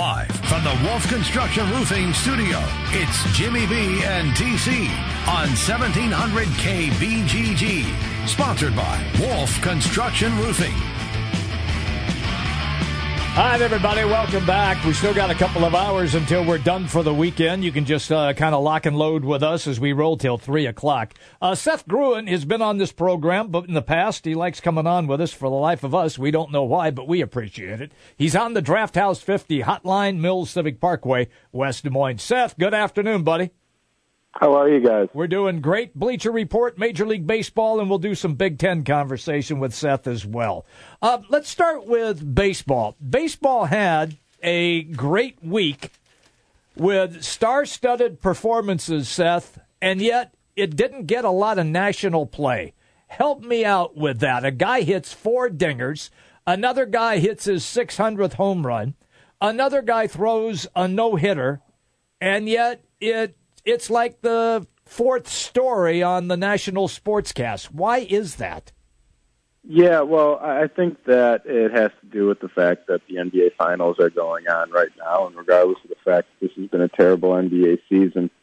Live from the Wolf Construction Roofing Studio, it's Jimmy B and TC on 1700 KBGG. Sponsored by Wolf Construction Roofing. Hi, everybody. Welcome back. We still got a couple of hours until we're done for the weekend. You can just kind of lock and load with us as we roll till 3 o'clock. Seth Gruen has been on this program, but in the past, he likes coming on with us for the life of us. We don't know why, but we appreciate it. He's on the Draft House 50 Hotline, Mills Civic Parkway, West Des Moines. Seth, good afternoon, buddy. How are you guys? We're doing great. Bleacher Report, Major League Baseball, and we'll do some Big Ten conversation with Seth as well. Let's start with baseball. Baseball had a great week with star-studded performances, Seth, and yet it didn't get a lot of national play. Help me out with that. A guy hits 4 dingers. Another guy hits his 600th home run. Another guy throws a no-hitter, and yet it's like the 4th story on the national sportscast. Why is that? Yeah, well, I think that it has to do with the fact that the NBA Finals are going on right now, and regardless of the fact that this has been a terrible NBA season,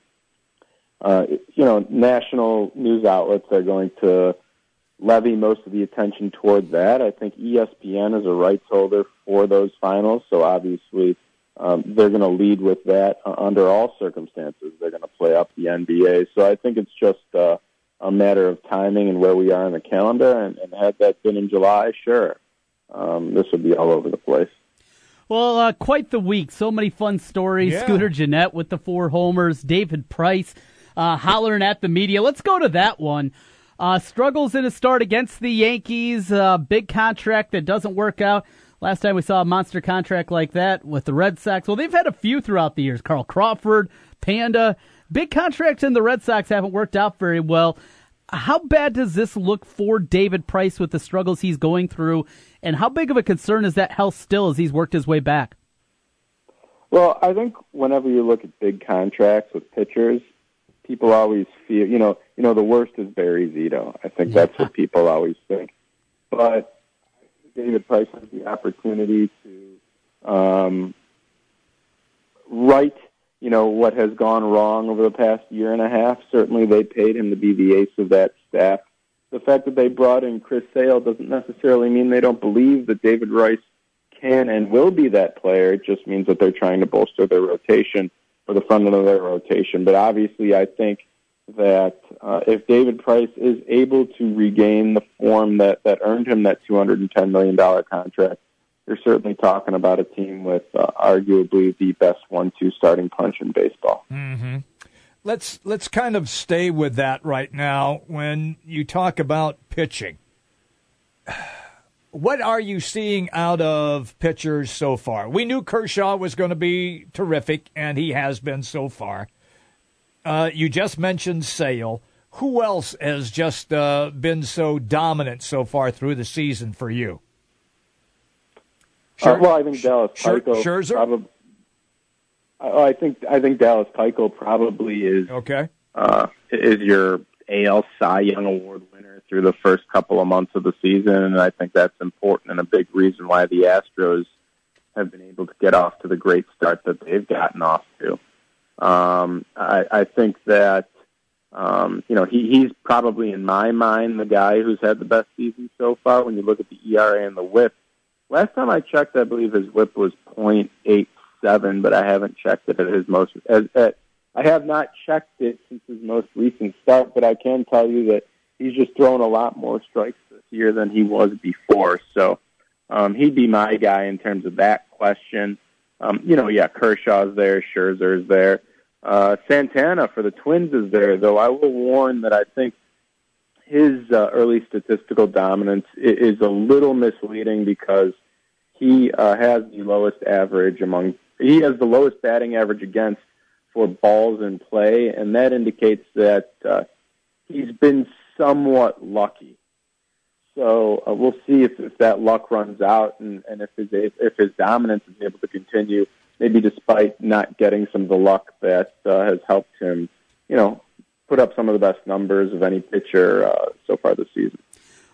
national news outlets are going to levy most of the attention toward that. I think ESPN is a rights holder for those finals, so obviously they're going to lead with that under all circumstances. They're going to play up the NBA. So I think it's just a matter of timing and where we are in the calendar. And had that been in July, sure, this would be all over the place. Well, quite the week. So many fun stories. Yeah. Scooter Gennett with the 4 homers. David Price hollering at the media. Let's go to that one. Struggles in his start against the Yankees. Big contract that doesn't work out. Last time we saw a monster contract like that with the Red Sox. Well, they've had a few throughout the years. Carl Crawford, Panda. Big contracts in the Red Sox haven't worked out very well. How bad does this look for David Price with the struggles he's going through? And how big of a concern is that health still as he's worked his way back? Well, I think whenever you look at big contracts with pitchers, people always feel, the worst is Barry Zito. I think that's what people always think. But David Price has the opportunity to right, what has gone wrong over the past year and a half. Certainly they paid him to be the ace of that staff. The fact that they brought in Chris Sale doesn't necessarily mean they don't believe that David Price can and will be that player. It just means that they're trying to bolster their rotation or the front end of their rotation. But obviously I think that if David Price is able to regain the form that earned him that $210 million contract, you're certainly talking about a team with arguably the best 1-2 starting punch in baseball. Mm-hmm. Let's kind of stay with that right now. When you talk about pitching, what are you seeing out of pitchers so far? We knew Kershaw was going to be terrific, and he has been so far. You just mentioned Sale. Who else has just been so dominant so far through the season for you? Well, I think Dallas Keuchel. Scherzer? I think Dallas Keuchel probably is okay. Is your AL Cy Young Award winner through the first couple of months of the season, and I think that's important and a big reason why the Astros have been able to get off to the great start that they've gotten off to. I think that he's probably in my mind the guy who's had the best season so far. When you look at the ERA and the WHIP, last time I checked, I believe his WHIP was .87, but I haven't checked it at his most. I have not checked it since his most recent start, but I can tell you that he's just thrown a lot more strikes this year than he was before. So he'd be my guy in terms of that question. Kershaw's there, Scherzer's there. Santana for the Twins is there, though I will warn that I think his early statistical dominance is a little misleading because he has the lowest batting average against for balls in play, and that indicates that he's been somewhat lucky. So we'll see if that luck runs out and if his dominance is able to continue, maybe despite not getting some of the luck that has helped him, put up some of the best numbers of any pitcher so far this season.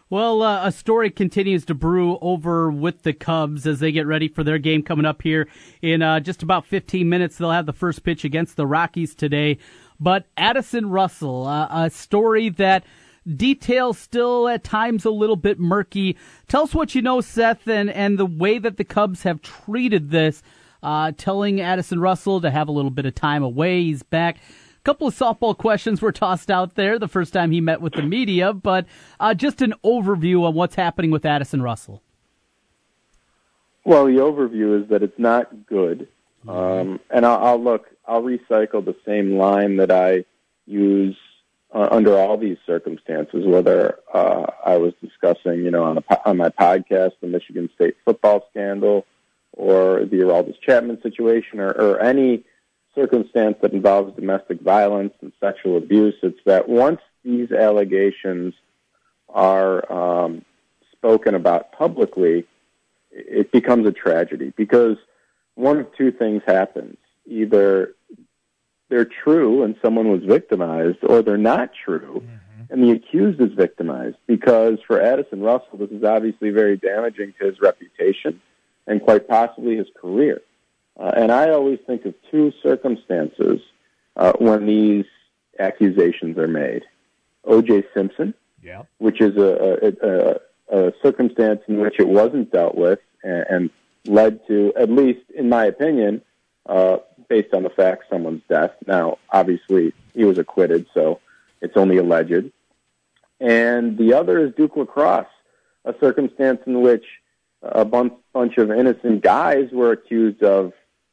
Well, a story continues to brew over with the Cubs as they get ready for their game coming up here in just about 15 minutes. They'll have the first pitch against the Rockies today. But Addison Russell, a story that details still at times a little bit murky. Tell us what you know, Seth, and the way that the Cubs have treated this, telling Addison Russell to have a little bit of time away. He's back. A couple of softball questions were tossed out there the first time he met with the media, but just an overview on what's happening with Addison Russell. Well, the overview is that it's not good. And I'll recycle the same line that I use under all these circumstances, whether I was discussing, on my podcast, the Michigan State football scandal or the Aroldis Chapman situation or any circumstance that involves domestic violence and sexual abuse. It's that once these allegations are spoken about publicly, it becomes a tragedy because one of two things happens. Either they're true and someone was victimized, or they're not true and the accused is victimized. Because for Addison Russell, this is obviously very damaging to his reputation and quite possibly his career. And I always think of two circumstances when these accusations are made. O.J. Simpson, which is a circumstance in which it wasn't dealt with and led to, at least in my opinion, based on the fact, someone's death. Now, obviously, he was acquitted, so it's only alleged. And the other is Duke Lacrosse, a circumstance in which a bunch of innocent guys were accused of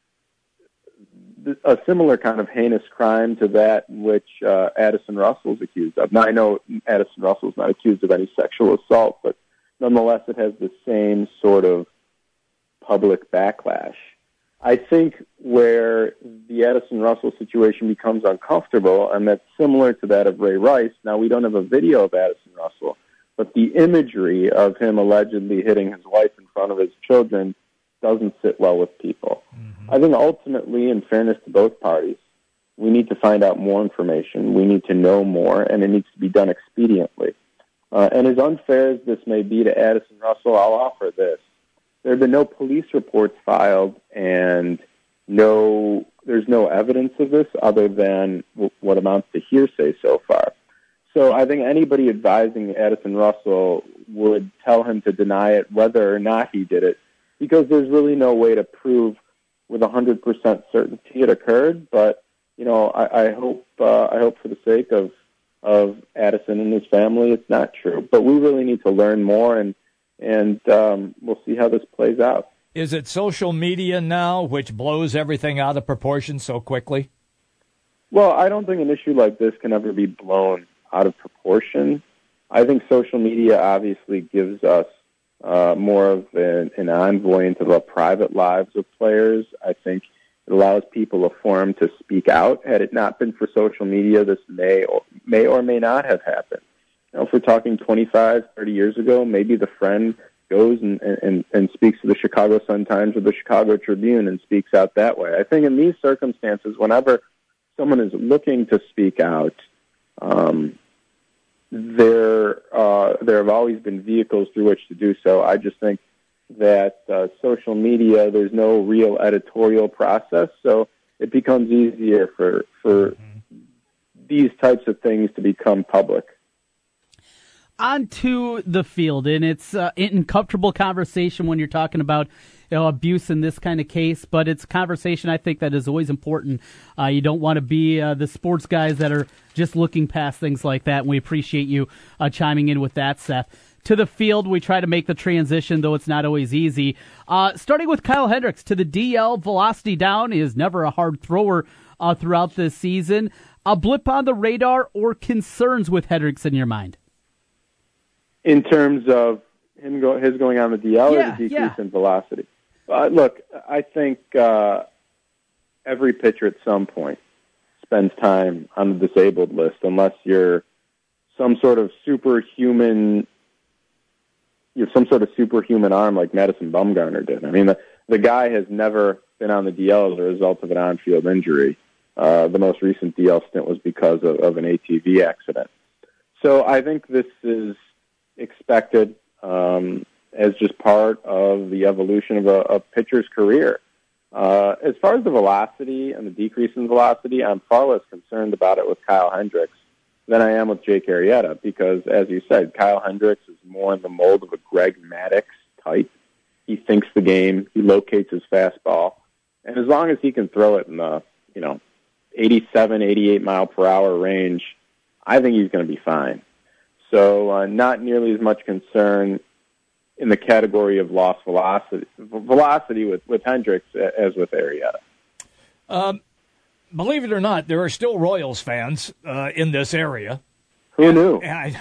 a similar kind of heinous crime to that in which Addison Russell is accused of. Now, I know Addison Russell is not accused of any sexual assault, but nonetheless, it has the same sort of public backlash. I think where the Addison Russell situation becomes uncomfortable, and that's similar to that of Ray Rice. Now, we don't have a video of Addison Russell, but the imagery of him allegedly hitting his wife in front of his children doesn't sit well with people. I think ultimately, in fairness to both parties, we need to find out more information. We need to know more, and it needs to be done expediently. And as unfair as this may be to Addison Russell, I'll offer this. There have been no police reports filed, and there's no evidence of this other than what amounts to hearsay so far. So I think anybody advising Addison Russell would tell him to deny it, whether or not he did it, because there's really no way to prove with 100% certainty it occurred. But I hope for the sake of Addison and his family, it's not true. But we really need to learn more, and we'll see how this plays out. Is it social media now which blows everything out of proportion so quickly? Well, I don't think an issue like this can ever be blown out of proportion. I think social media obviously gives us more of an envoy into the private lives of players. I think it allows people a forum to speak out. Had it not been for social media, this may or may not have happened. If we're talking 25, 30 years ago, maybe the friend goes and speaks to the Chicago Sun-Times or the Chicago Tribune and speaks out that way. I think in these circumstances, whenever someone is looking to speak out, there have always been vehicles through which to do so. I just think that social media, there's no real editorial process, so it becomes easier for these types of things to become public. On to the field, and it's an uncomfortable conversation when you're talking about abuse in this kind of case, but it's a conversation I think that is always important. You don't want to be the sports guys that are just looking past things like that, and we appreciate you chiming in with that, Seth. To the field, we try to make the transition, though it's not always easy. Starting with Kyle Hendricks to the DL, velocity down. He is never a hard thrower throughout this season. A blip on the radar or concerns with Hendricks in your mind? In terms of his going on the DL or the decrease in velocity? Look, I think every pitcher at some point spends time on the disabled list, unless you're some sort of superhuman. You have some sort of superhuman arm like Madison Bumgarner did. I mean, the guy has never been on the DL as a result of an on-field injury. The most recent DL stint was because of an ATV accident. So I think this is expected as just part of the evolution of a pitcher's career. As far as the velocity and the decrease in velocity, I'm far less concerned about it with Kyle Hendricks than I am with Jake Arrieta because, as you said, Kyle Hendricks is more in the mold of a Greg Maddux type. He thinks the game. He locates his fastball. And as long as he can throw it in the, 87, 88 mile per hour range, I think he's going to be fine. So not nearly as much concern in the category of lost velocity with Hendricks as with Arrieta. Believe it or not, there are still Royals fans in this area. Who knew?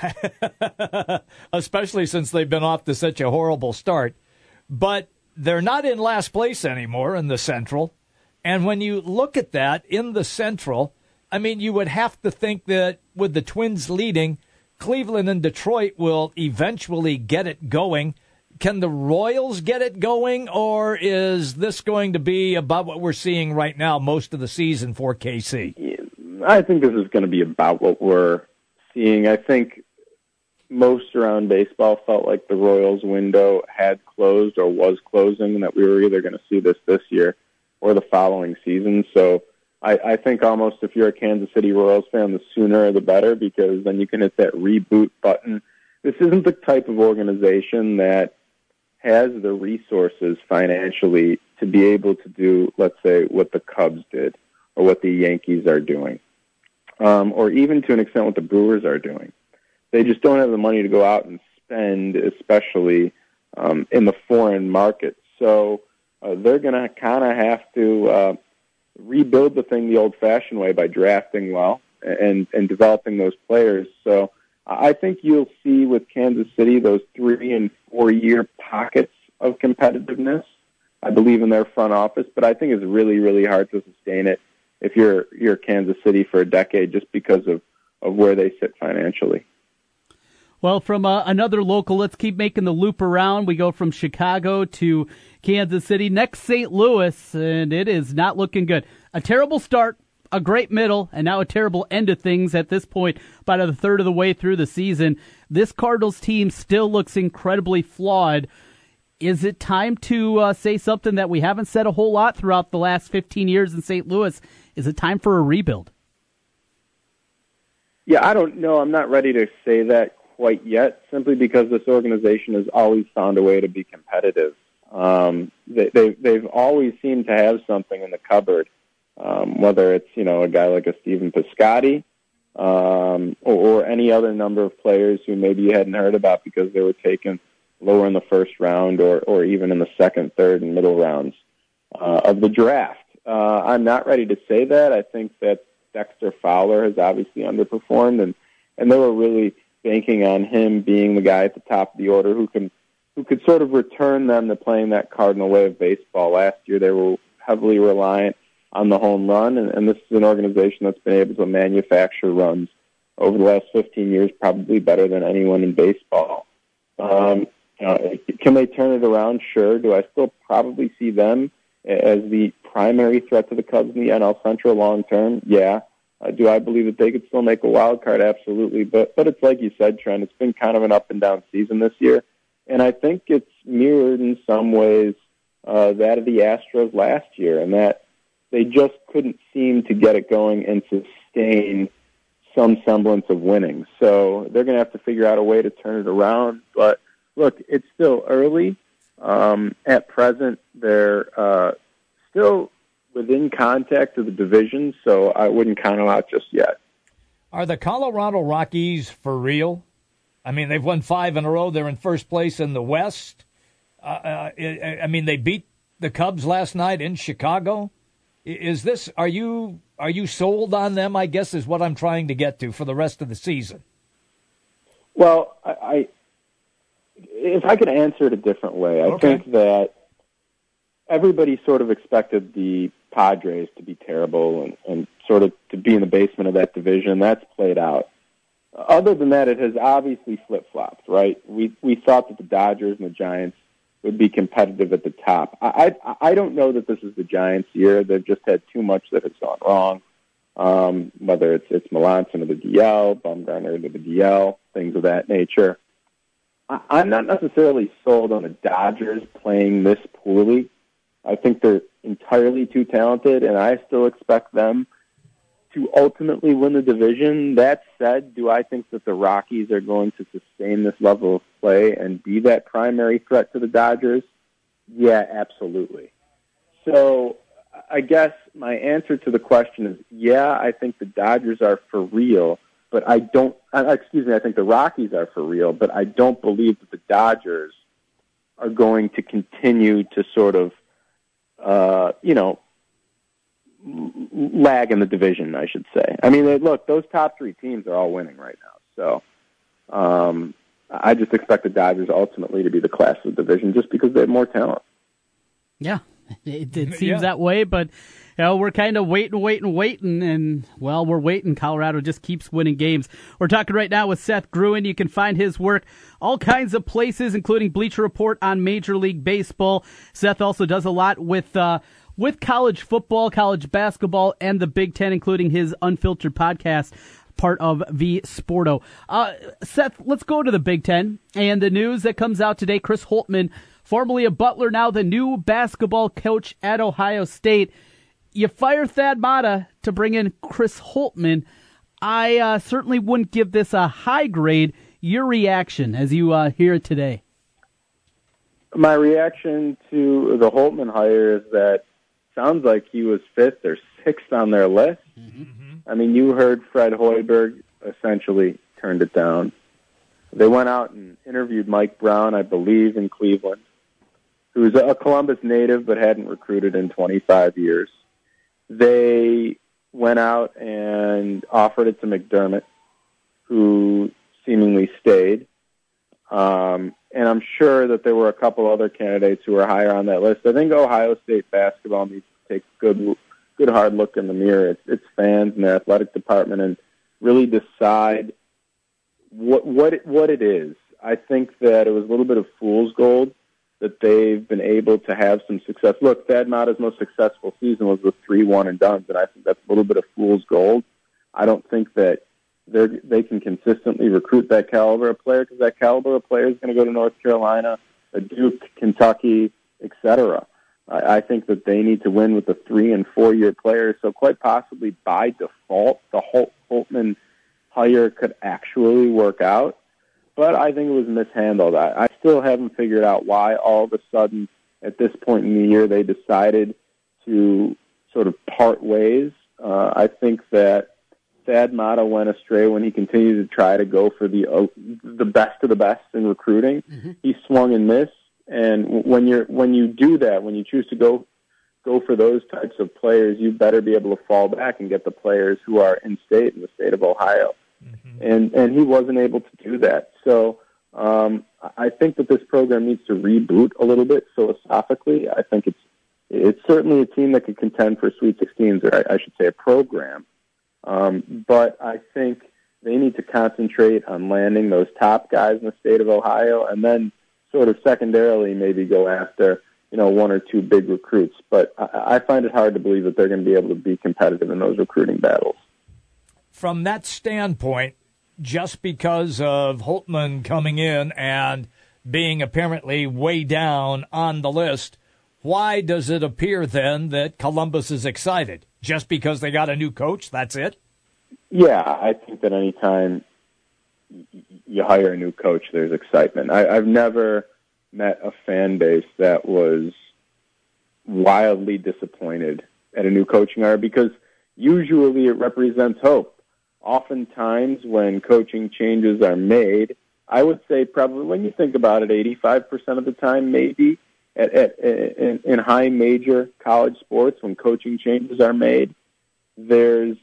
Especially since they've been off to such a horrible start. But they're not in last place anymore in the Central. And when you look at that in the Central, I mean, you would have to think that with the Twins leading, Cleveland and Detroit will eventually get it going. Can the Royals get it going, or is this going to be about what we're seeing right now most of the season for KC? I think this is going to be about what we're seeing. I think most around baseball felt like the Royals window had closed or was closing, and that we were either going to see this year or the following season. So I think almost if you're a Kansas City Royals fan, the sooner the better, because then you can hit that reboot button. This isn't the type of organization that has the resources financially to be able to do, let's say, what the Cubs did or what the Yankees are doing, or even to an extent what the Brewers are doing. They just don't have the money to go out and spend, especially in the foreign market. So they're going to kind of have to rebuild the thing the old-fashioned way by drafting well and developing those players. So I think you'll see with Kansas City those 3 and 4 year pockets of competitiveness. I believe in their front office, but I think it's really, really hard to sustain it if you're Kansas City for a decade just because of where they sit financially. Well, from another local, let's keep making the loop around. We go from Chicago to Kansas City. Next, St. Louis, and it is not looking good. A terrible start, a great middle, and now a terrible end of things at this point, about a third of the way through the season. This Cardinals team still looks incredibly flawed. Is it time to say something that we haven't said a whole lot throughout the last 15 years in St. Louis? Is it time for a rebuild? Yeah, I don't know. I'm not ready to say that quite yet, simply because this organization has always found a way to be competitive. They've always seemed to have something in the cupboard, whether it's a guy like a Stephen Piscotty or any other number of players who maybe you hadn't heard about because they were taken lower in the first round or even in the second, third, and middle rounds of the draft. I'm not ready to say that. I think that Dexter Fowler has obviously underperformed, and they were really banking on him being the guy at the top of the order who could sort of return them to playing that Cardinal way of baseball. Last year they were heavily reliant on the home run, and this is an organization that's been able to manufacture runs over the last 15 years, probably better than anyone in baseball. Can they turn it around? Sure. Do I still probably see them as the primary threat to the Cubs in the NL Central long term? Yeah. Do I believe that they could still make a wild card? Absolutely. But it's like you said, Trent, it's been kind of an up and down season this year. And I think it's mirrored in some ways that of the Astros last year, and that they just couldn't seem to get it going and sustain some semblance of winning. So they're going to have to figure out a way to turn it around. But look, it's still early. At present, they're still within contact of the division, so I wouldn't count them out just yet. Are the Colorado Rockies for real? I mean, they've won 5 in a row. They're in first place in the West. I mean, they beat the Cubs last night in Chicago. Is this? Are you sold on them? I guess is what I'm trying to get to for the rest of the season. Well, if I could answer it a different way, I think that everybody sort of expected the Padres to be terrible and sort of to be in the basement of that division. That's played out. Other than that, it has obviously flip-flopped, right? We thought that the Dodgers and the Giants would be competitive at the top. I don't know that this is the Giants' year. They've just had too much that has gone wrong, whether it's Melanson to the DL, Bumgarner to the DL, things of that nature. I'm not necessarily sold on the Dodgers playing this poorly. I think they're entirely too talented, and I still expect them to ultimately win the division. That said, do I think that the Rockies are going to sustain this level of play and be that primary threat to the Dodgers? Yeah, absolutely. So I guess my answer to the question is, yeah, I think the Dodgers are for real, but I think the Rockies are for real, but I don't believe that the Dodgers are going to continue to sort of, lag in the division, I should say. I mean, look, those top three teams are all winning right now. So I just expect the Dodgers ultimately to be the class of the division just because they have more talent. Yeah, it seems that way, but we're kind of waiting, and, well, we're waiting. Colorado just keeps winning games. We're talking right now with Seth Gruen. You can find his work all kinds of places, including Bleacher Report on Major League Baseball. Seth also does a lot with college football, college basketball, and the Big Ten, including his Unfiltered podcast, part of V Sporto. Seth, let's go to the Big Ten and the news that comes out today. Chris Holtmann, formerly a Butler, now the new basketball coach at Ohio State. You fire Thad Matta to bring in Chris Holtmann. I certainly wouldn't give this a high grade. Your reaction as you hear it today? My reaction to the Holtmann hire is that sounds like he was fifth or sixth on their list. Mm-hmm. I mean, you heard Fred Hoiberg essentially turned it down. They went out and interviewed Mike Brown, I believe, in Cleveland, who's a Columbus native but hadn't recruited in 25 years. They went out and offered it to McDermott, who seemingly stayed. And I'm sure that there were a couple other candidates who were higher on that list. I think Ohio State basketball needs to take a good hard look in the mirror. Its fans and their athletic department, and really decide what it is. I think that it was a little bit of fool's gold that they've been able to have some success. Look, Thad Matta's most successful season was with 3 one-and-dones, and I think that's a little bit of fool's gold. I don't think that they can consistently recruit that caliber of player, because that caliber of player is going to go to North Carolina, Duke, Kentucky, etc. I think that they need to win with the 3- and 4-year players. So quite possibly by default, the Holtmann hire could actually work out. But I think it was mishandled. I still haven't figured out why all of a sudden at this point in the year they decided to sort of part ways. I think that Thad Matta went astray when he continued to try to go for the best of the best in recruiting. Mm-hmm. He swung and missed, and when you do that, when you choose to go for those types of players, you better be able to fall back and get the players who are in the state of Ohio. Mm-hmm. And he wasn't able to do that. So I think that this program needs to reboot a little bit philosophically. I think it's certainly a team that could contend for Sweet 16s, or I should say a program. But I think they need to concentrate on landing those top guys in the state of Ohio, and then sort of secondarily maybe go after, 1 or 2 big recruits. But I find it hard to believe that they're going to be able to be competitive in those recruiting battles. From that standpoint, just because of Holtmann coming in and being apparently way down on the list, why does it appear then that Columbus is excited? Just because they got a new coach, that's it? Yeah, I think that anytime you hire a new coach, there's excitement. I've never met a fan base that was wildly disappointed at a new coaching hire, because usually it represents hope. Oftentimes when coaching changes are made, I would say probably, when you think about it, 85% of the time maybe, in high major college sports, when coaching changes are made, there's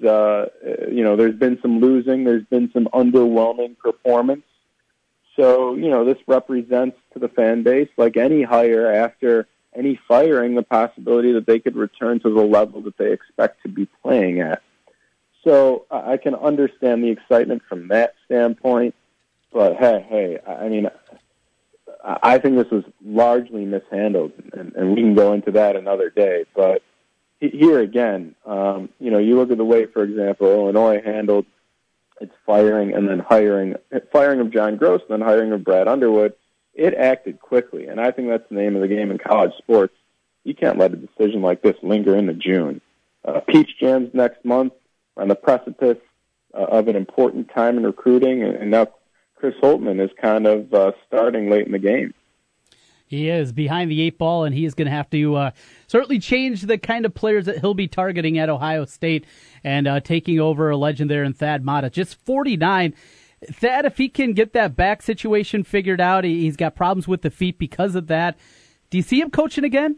been some losing, there's been some underwhelming performance. So, this represents to the fan base, like any hire after any firing, the possibility that they could return to the level that they expect to be playing at. So I can understand the excitement from that standpoint, but hey, I mean, I think this was largely mishandled, and we can go into that another day. But here again, you look at the way, for example, Illinois handled its firing of John Gross and then hiring of Brad Underwood, it acted quickly. And I think that's the name of the game in college sports. You can't let a decision like this linger into June. Peach Jam's next month on the precipice of an important time in recruiting, and now Chris Holtmann is kind of starting late in the game. He is behind the 8 ball, and he is going to have to certainly change the kind of players that he'll be targeting at Ohio State and taking over a legend there in Thad Matta. Just 49. Thad, if he can get that back situation figured out, he's got problems with the feet because of that. Do you see him coaching again?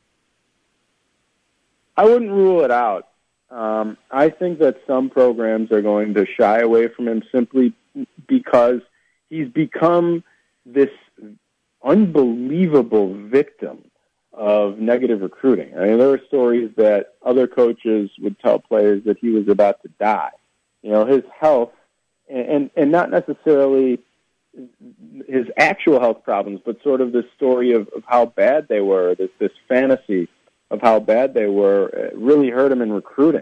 I wouldn't rule it out. I think that some programs are going to shy away from him simply because he's become this unbelievable victim of negative recruiting. I mean, there were stories that other coaches would tell players that he was about to die. You know, his health, and not necessarily his actual health problems, but sort of this story of how bad they were, this fantasy of how bad they were, really hurt him in recruiting.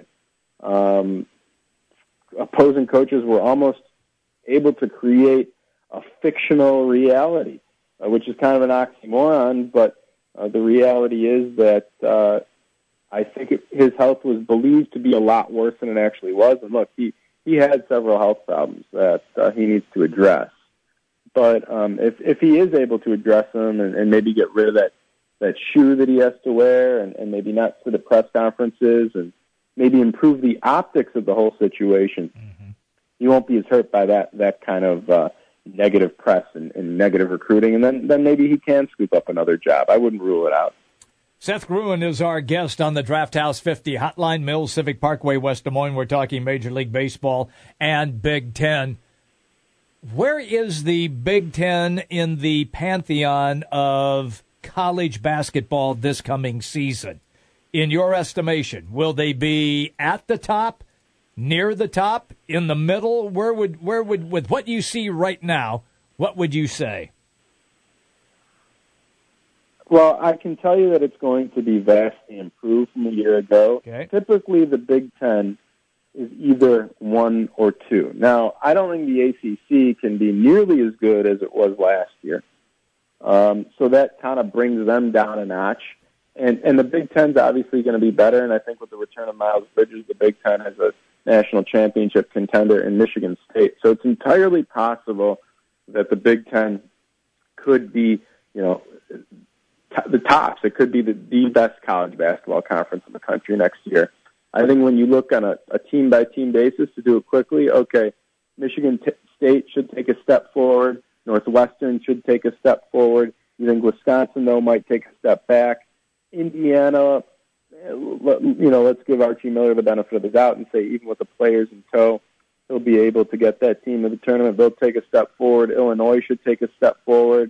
Opposing coaches were almost able to create a fictional reality, which is kind of an oxymoron, but the reality is that I think his health was believed to be a lot worse than it actually was. And look, he had several health problems that he needs to address. But if he is able to address them and maybe get rid of that shoe that he has to wear and maybe not sit at press conferences and maybe improve the optics of the whole situation, he won't be as hurt by that kind of negative press and negative recruiting, and then maybe he can scoop up another job. I wouldn't rule it out. Seth Gruen is our guest on the Draft House 50 Hotline, Mills Civic Parkway, West Des Moines. We're talking Major League Baseball and Big Ten. Where is the Big Ten in the pantheon of college basketball this coming season? In your estimation, will they be at the top, near the top, in the middle? Where would with what you see right now, what would you say? Well, I can tell you that it's going to be vastly improved from a year ago. Okay. Typically, the Big Ten is either 1 or 2. Now, I don't think the ACC can be nearly as good as it was last year. So that kind of brings them down a notch. And the Big Ten's obviously going to be better, and I think with the return of Miles Bridges, the Big Ten has a national championship contender in Michigan State. So it's entirely possible that the Big Ten could be, the tops. It could be the best college basketball conference in the country next year. I think when you look on a team-by-team basis, to do it quickly, okay, Michigan State should take a step forward. Northwestern should take a step forward. You think Wisconsin, though, might take a step back. Indiana, let's give Archie Miller the benefit of the doubt and say even with the players in tow, he'll be able to get that team to the tournament. They'll take a step forward. Illinois should take a step forward.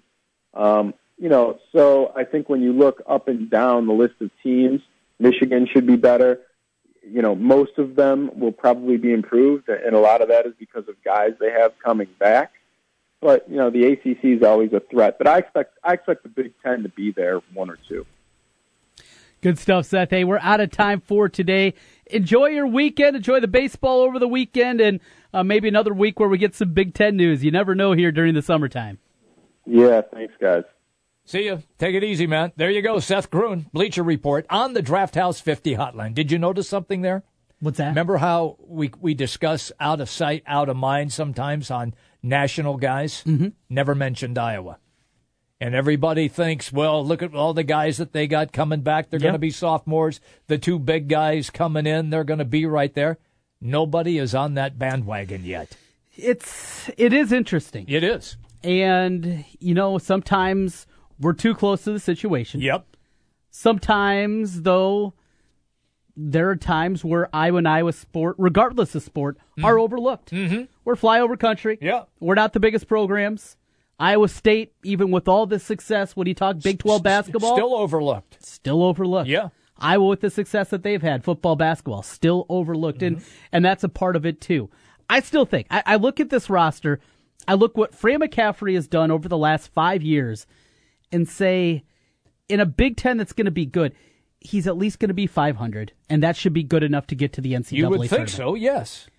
So I think when you look up and down the list of teams, Michigan should be better. Most of them will probably be improved, and a lot of that is because of guys they have coming back. But, the ACC is always a threat. But I expect the Big Ten to be there 1 or 2. Good stuff, Seth. Hey, we're out of time for today. Enjoy your weekend. Enjoy the baseball over the weekend, and maybe another week where we get some Big Ten news. You never know here during the summertime. Yeah, thanks, guys. See you. Take it easy, man. There you go, Seth Gruen, Bleacher Report on the Draft House 50 Hotline. Did you notice something there? What's that? Remember how we discuss out of sight, out of mind sometimes on national guys? Mm-hmm. Never mentioned Iowa. And everybody thinks, well, look at all the guys that they got coming back. They're going to be sophomores. The 2 big guys coming in, they're going to be right there. Nobody is on that bandwagon yet. It is interesting. It is. And, sometimes we're too close to the situation. Yep. Sometimes, though, there are times where Iowa and Iowa sport, regardless of sport, are overlooked. Mm-hmm. We're flyover country. Yeah. We're not the biggest programs. Iowa State, even with all this success, when you talk Big 12 basketball, still overlooked. Still overlooked. Yeah. Iowa, with the success that they've had, football, basketball, still overlooked. And that's a part of it, too. I still think, I look at this roster, I look what Fran McCaffrey has done over the last 5 years and say, in a Big Ten that's going to be good, he's at least going to be 500, and that should be good enough to get to the NCAA tournament. You would think so, yes.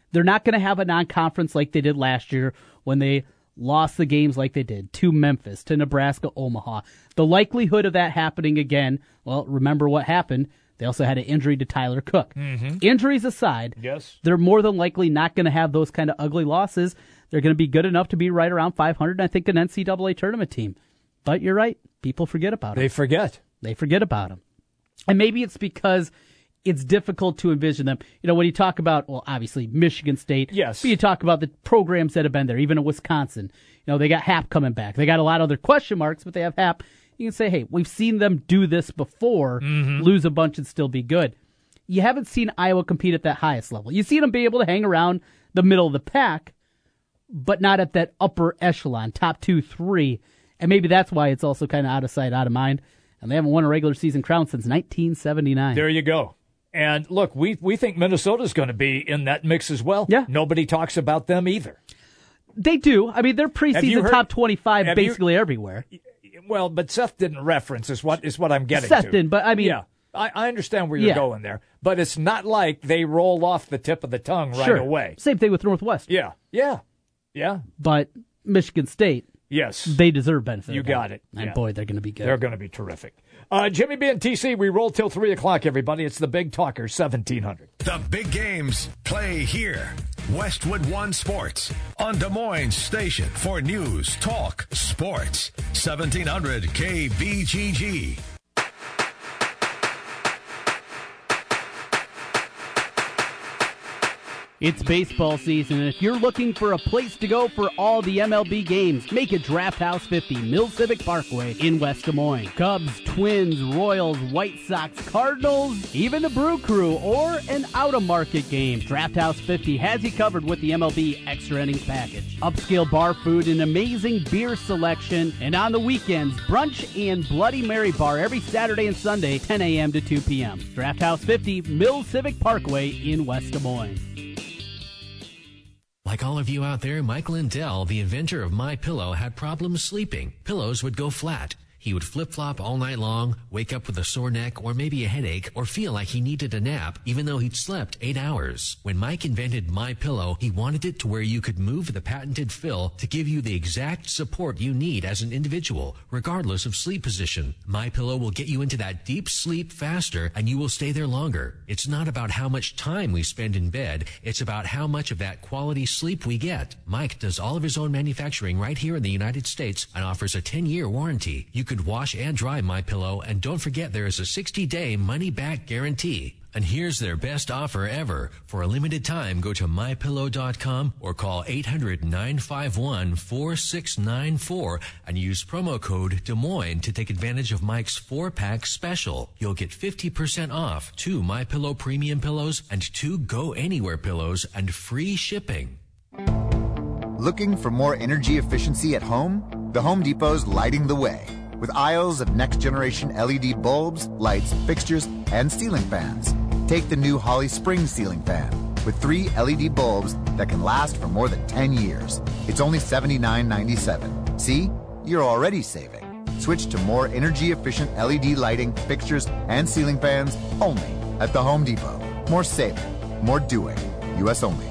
They're not going to have a non-conference like they did last year when they lost the games like they did to Memphis, to Nebraska, Omaha. The likelihood of that happening again, well, remember what happened. They also had an injury to Tyler Cook. Mm-hmm. Injuries aside, yes, they're more than likely not going to have those kind of ugly losses. They're going to be good enough to be right around 500, I think, an NCAA tournament team. But you're right. People forget about them. They forget. They forget about them. And maybe it's because it's difficult to envision them. You know, when you talk about, well, obviously, Michigan State. Yes. But you talk about the programs that have been there, even in Wisconsin. You know, they got Happ coming back. They got a lot of other question marks, but they have Happ. You can say, hey, we've seen them do this before, lose a bunch and still be good. You haven't seen Iowa compete at that highest level. You've seen them be able to hang around the middle of the pack, but not at that upper echelon, top 2, 3. And maybe that's why it's also kind of out of sight, out of mind. And they haven't won a regular season crown since 1979. There you go. And look, we think Minnesota's going to be in that mix as well. Yeah. Nobody talks about them either. They do. I mean, they're preseason top 25 basically everywhere. Well, but Seth didn't reference is what I'm getting Seth to. didn't, but I mean... Yeah, I understand where you're going there. But it's not like they roll off the tip of the tongue right away. Same thing with Northwest. Yeah. But Michigan State... Yes. They deserve benefit. You got it. And boy, they're going to be good. They're going to be terrific. Jimmy B and TC, we roll till 3 o'clock, everybody. It's the Big Talker, 1700. The big games play here. Westwood One Sports on Des Moines Station for news, talk, sports. 1700 KBGG. It's baseball season, and if you're looking for a place to go for all the MLB games, make it Draft House 50, Mill Civic Parkway in West Des Moines. Cubs, Twins, Royals, White Sox, Cardinals, even the Brew Crew, or an out-of-market game. Draft House 50 has you covered with the MLB Extra Innings Package. Upscale bar food, an amazing beer selection, and on the weekends, brunch and Bloody Mary Bar every Saturday and Sunday, 10 a.m. to 2 p.m. Draft House 50, Mill Civic Parkway in West Des Moines. Like all of you out there, Mike Lindell, the inventor of MyPillow, had problems sleeping. Pillows would go flat. He would flip-flop all night long, wake up with a sore neck or maybe a headache, or feel like he needed a nap, even though he'd slept 8 hours. When Mike invented MyPillow, he wanted it to where you could move the patented fill to give you the exact support you need as an individual, regardless of sleep position. MyPillow will get you into that deep sleep faster, and you will stay there longer. It's not about how much time we spend in bed. It's about how much of that quality sleep we get. Mike does all of his own manufacturing right here in the United States and offers a 10-year warranty. You could wash and dry MyPillow, and don't forget there is a 60-day money-back guarantee. And here's their best offer ever. For a limited time, go to MyPillow.com or call 800-951-4694 and use promo code Des Moines to take advantage of Mike's 4-pack special. You'll get 50% off 2 MyPillow premium pillows and 2 Go Anywhere pillows and free shipping. Looking for more energy efficiency at home? The Home Depot's lighting the way with aisles of next-generation LED bulbs, lights, fixtures, and ceiling fans. Take the new Holly Springs ceiling fan with 3 LED bulbs that can last for more than 10 years. It's only $79.97. See? You're already saving. Switch to more energy-efficient LED lighting, fixtures, and ceiling fans only at the Home Depot. More saving, more doing. U.S. only.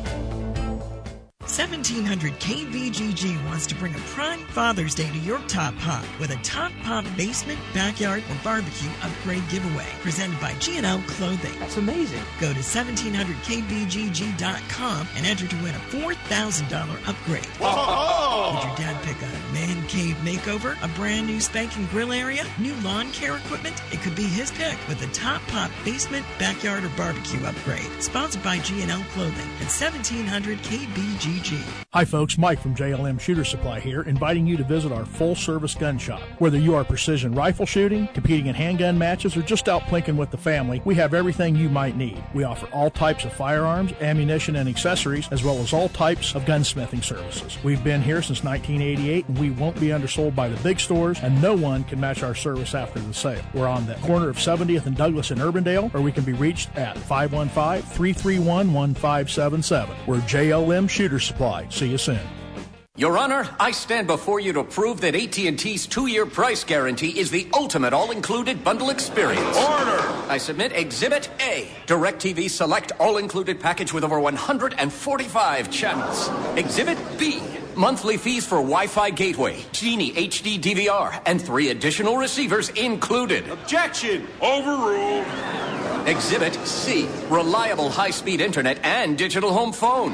1700 KBGG wants to bring a prime Father's Day to your Top Pop with a Top Pop basement, backyard, or barbecue upgrade giveaway presented by G&L Clothing. That's amazing. Go to 1700kbgg.com and enter to win a $4,000 upgrade. Whoa! Did your dad pick a man cave makeover, a brand new spanking grill area, new lawn care equipment? It could be his pick with a Top Pop basement, backyard, or barbecue upgrade. Sponsored by G&L Clothing at 1700 KBGG. Hi folks, Mike from JLM Shooter Supply here, inviting you to visit our full-service gun shop. Whether you are precision rifle shooting, competing in handgun matches, or just out plinking with the family, we have everything you might need. We offer all types of firearms, ammunition, and accessories, as well as all types of gunsmithing services. We've been here since 1988, and we won't be undersold by the big stores, and no one can match our service after the sale. We're on the corner of 70th and Douglas in Urbandale, or we can be reached at 515-331-1577. We're JLM Shooter Supply. See you soon. Your Honor, I stand before you to prove that AT&T's 2-year price guarantee is the ultimate all-included bundle experience. Order! I submit Exhibit A, DirecTV Select all-included package with over 145 channels. Exhibit B, monthly fees for Wi-Fi gateway, Genie HD DVR, and 3 additional receivers included. Objection! Overruled. Exhibit C, reliable high-speed internet and digital home phone.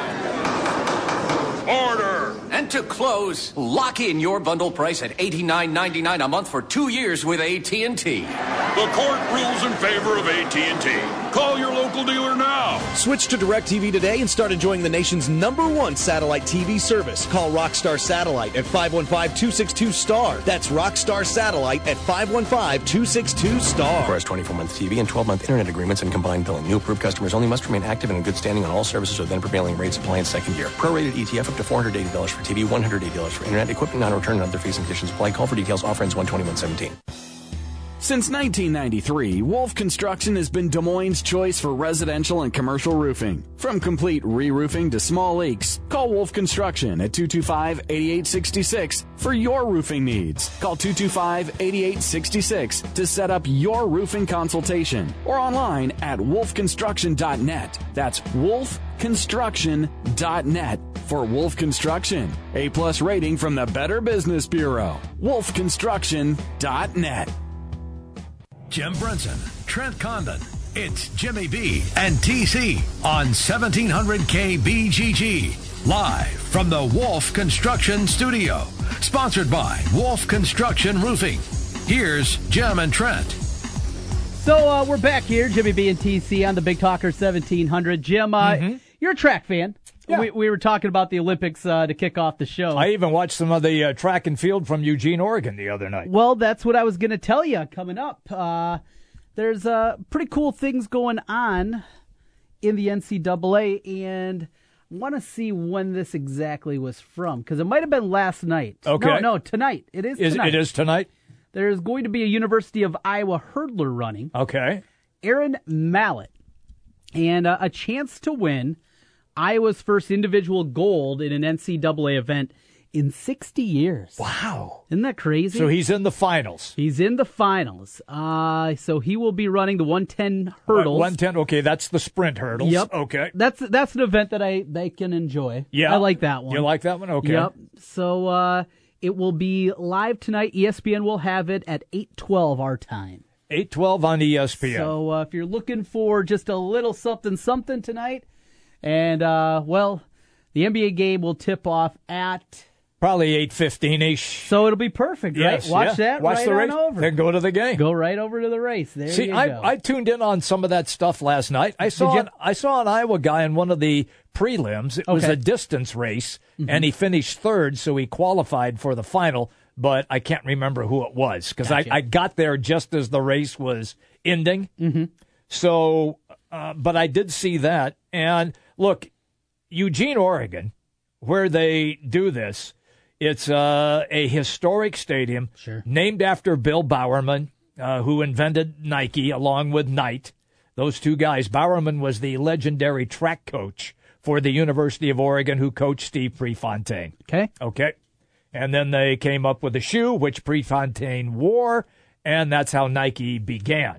Order! And to close, lock in your bundle price at $89.99 a month for 2 years with AT&T. The court rules in favor of AT&T. Call your local dealer now. Switch to DirecTV today and start enjoying the nation's #1 satellite TV service. Call Rockstar Satellite at 515-262-STAR. That's Rockstar Satellite at 515-262-STAR. Requires 24-month TV and 12-month internet agreements and combined billing. New approved customers only must remain active and in good standing on all services with then prevailing rates apply in second year. Prorated ETF up to $480 for TV, $180 for internet, equipment non-return, and other fees and conditions apply. Call for details. Offer ends 1/21/17. Since 1993, Wolf Construction has been Des Moines' choice for residential and commercial roofing. From complete re-roofing to small leaks, call Wolf Construction at 225-8866 for your roofing needs. Call 225-8866 to set up your roofing consultation or online at wolfconstruction.net. That's wolfconstruction.net for Wolf Construction. A+ rating from the Better Business Bureau. wolfconstruction.net. Jim Brunson, Trent Condon. It's Jimmy B and TC on 1700 KBGG. Live from the Wolf Construction Studio. Sponsored by Wolf Construction Roofing. Here's Jim and Trent. So we're back here, Jimmy B and TC on the Big Talker 1700. Jim, you're a track fan. Yeah. We were talking about the Olympics to kick off the show. I even watched some of the track and field from Eugene, Oregon the other night. Well, that's what I was going to tell you coming up. There's pretty cool things going on in the NCAA, and I want to see when this exactly was from, because it might have been last night. Okay. No, tonight. It is tonight. It is tonight? There's going to be a University of Iowa hurdler running. Okay. Aaron Mallett, and a chance to win Iowa's first individual gold in an NCAA event in 60 years. Wow. Isn't that crazy? So he's in the finals. He's in the finals. So he will be running the 110 hurdles. 110, okay, that's the sprint hurdles. Yep. Okay. That's an event that I can enjoy. Yeah. I like that one. You like that one? Okay. Yep. So it will be live tonight. ESPN will have it at 8:12 our time. 8:12 on ESPN. So if you're looking for just a little something tonight, and, the NBA game will tip off at... Probably 8:15-ish. So it'll be perfect, yes, right? Watch that Watch right the race, on over. then go to the game. Go right over to the race. There you go. I tuned in on some of that stuff last night. I saw an Iowa guy in one of the prelims. It was a distance race, and he finished third, so he qualified for the final, but I can't remember who it was, because I got there just as the race was ending. Mm-hmm. So, but I did see that, and... Look, Eugene, Oregon, where they do this, it's a historic stadium named after Bill Bowerman, who invented Nike along with Knight. Those two guys. Bowerman was the legendary track coach for the University of Oregon who coached Steve Prefontaine. Okay. And then they came up with a shoe, which Prefontaine wore, and that's how Nike began.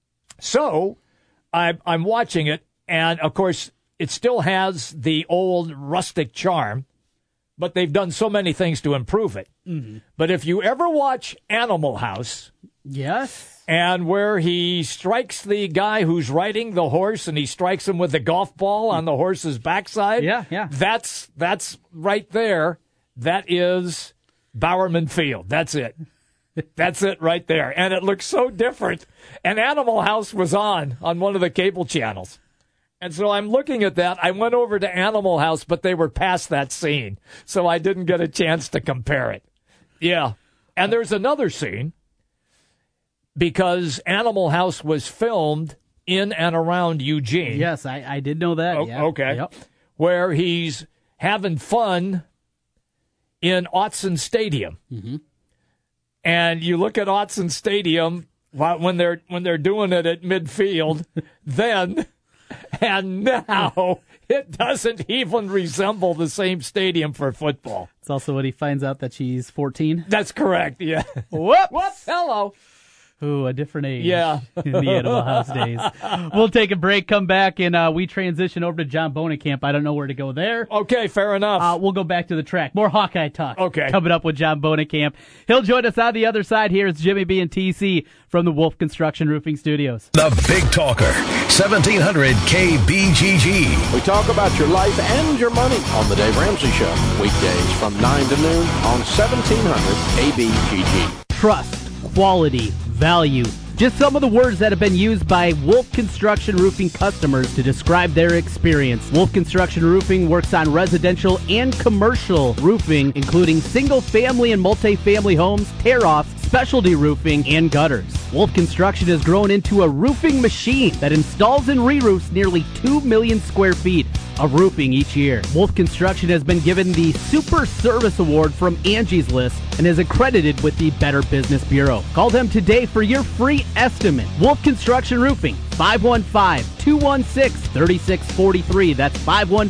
So I'm watching it, and, of course, it still has the old rustic charm, but they've done so many things to improve it. Mm-hmm. But if you ever watch Animal House, yes, and where he strikes the guy who's riding the horse and he strikes him with the golf ball on the horse's backside, that's right there. That is Bowerman Field. That's it. That's it right there. And it looks so different. And Animal House was on one of the cable channels. And so I'm looking at that. I went over to Animal House, but they were past that scene, so I didn't get a chance to compare it. Yeah. And there's another scene, because Animal House was filmed in and around Eugene. Yes, I did know that. Okay. Yep. Where he's having fun in Autzen Stadium. Mm-hmm. And you look at Autzen Stadium when they're doing it at midfield, then And now it doesn't even resemble the same stadium for football. It's also when he finds out that she's 14. That's correct, yeah. Whoops. Hello. Ooh, a different age. Yeah. In the Animal House days. We'll take a break, come back, and we transition over to John Bohnenkamp. I don't know where to go there. Okay, fair enough. We'll go back to the track. More Hawkeye talk. Okay. Coming up with John Bohnenkamp. He'll join us on the other side. Here is Jimmy B and TC from the Wolf Construction Roofing Studios. The Big Talker, 1700 KBGG. We talk about your life and your money on the Dave Ramsey Show. Weekdays from 9 to noon on 1700 KBGG. Trust, quality, value. Just some of the words that have been used by Wolf Construction Roofing customers to describe their experience. Wolf Construction Roofing works on residential and commercial roofing, including single-family and multi-family homes, tear-offs, specialty roofing, and gutters. Wolf Construction has grown into a roofing machine that installs and re-roofs nearly 2 million square feet of roofing each year. Wolf Construction has been given the Super Service Award from Angie's List and is accredited with the Better Business Bureau. Call them today for your free estimate. Wolf Construction Roofing, 515-216-3643. That's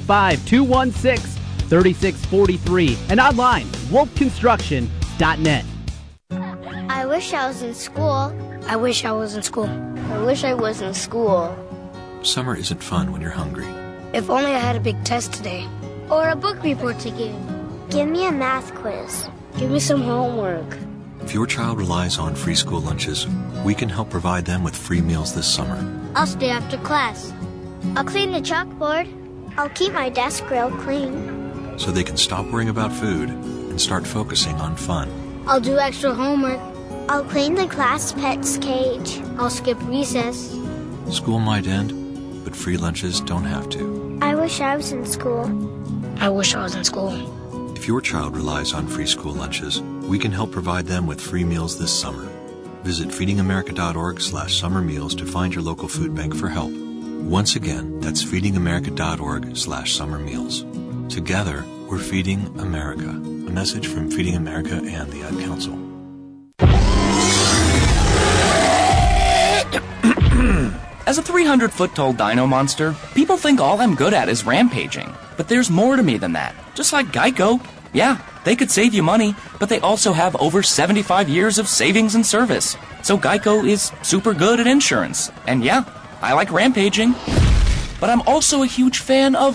515-216-3643. And online, wolfconstruction.net. I wish I was in school. I wish I was in school. I wish I was in school. Summer isn't fun when you're hungry. If only I had a big test today. Or a book report to give. Give me a math quiz. Give me some homework. If your child relies on free school lunches, we can help provide them with free meals this summer. I'll stay after class. I'll clean the chalkboard. I'll keep my desk rail clean. So they can stop worrying about food and start focusing on fun. I'll do extra homework. I'll clean the class pet's cage. I'll skip recess. School might end, but free lunches don't have to. I wish I was in school. I wish I was in school. If your child relies on free school lunches, we can help provide them with free meals this summer. Visit feedingamerica.org/summer meals to find your local food bank for help. Once again, that's feedingamerica.org/summer meals. Together, we're feeding America. A message from Feeding America and the Ad Council. As a 300-foot-tall dino monster, people think all I'm good at is rampaging. But there's more to me than that. Just like Geico. Yeah, they could save you money, but they also have over 75 years of savings and service. So Geico is super good at insurance. And yeah, I like rampaging. But I'm also a huge fan of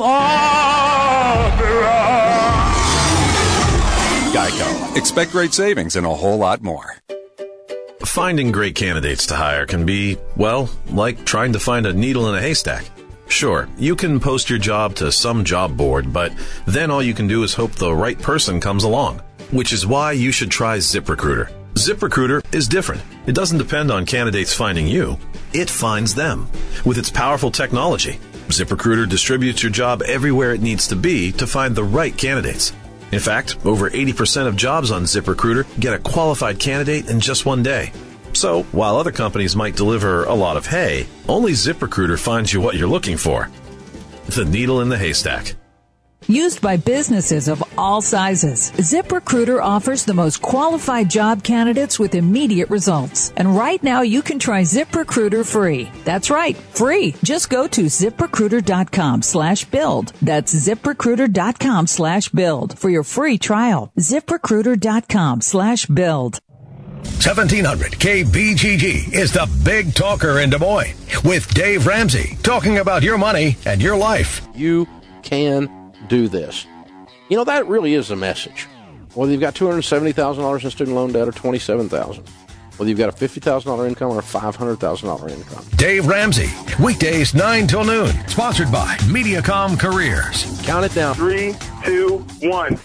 Geico. Expect great savings and a whole lot more. Finding great candidates to hire can be, well, like trying to find a needle in a haystack. Sure, you can post your job to some job board, but then all you can do is hope the right person comes along. Which is why you should try ZipRecruiter. ZipRecruiter is different. It doesn't depend on candidates finding you. It finds them. With its powerful technology, ZipRecruiter distributes your job everywhere it needs to be to find the right candidates. In fact, over 80% of jobs on ZipRecruiter get a qualified candidate in just one day. So, while other companies might deliver a lot of hay, only ZipRecruiter finds you what you're looking for. The needle in the haystack. Used by businesses of all sizes, ZipRecruiter offers the most qualified job candidates with immediate results. And right now you can try ZipRecruiter free. That's right, free. Just go to ZipRecruiter.com/build. That's ZipRecruiter.com/build for your free trial. ZipRecruiter.com/build. 1700 KBGG is the Big Talker in Des Moines with Dave Ramsey talking about your money and your life. You can do this. You know, that really is a message. Whether you've got $270,000 in student loan debt or $27,000, whether you've got a $50,000 income or a $500,000 income. Dave Ramsey, weekdays 9 till noon. Sponsored by Mediacom Careers. Count it down. 3, 2, 1.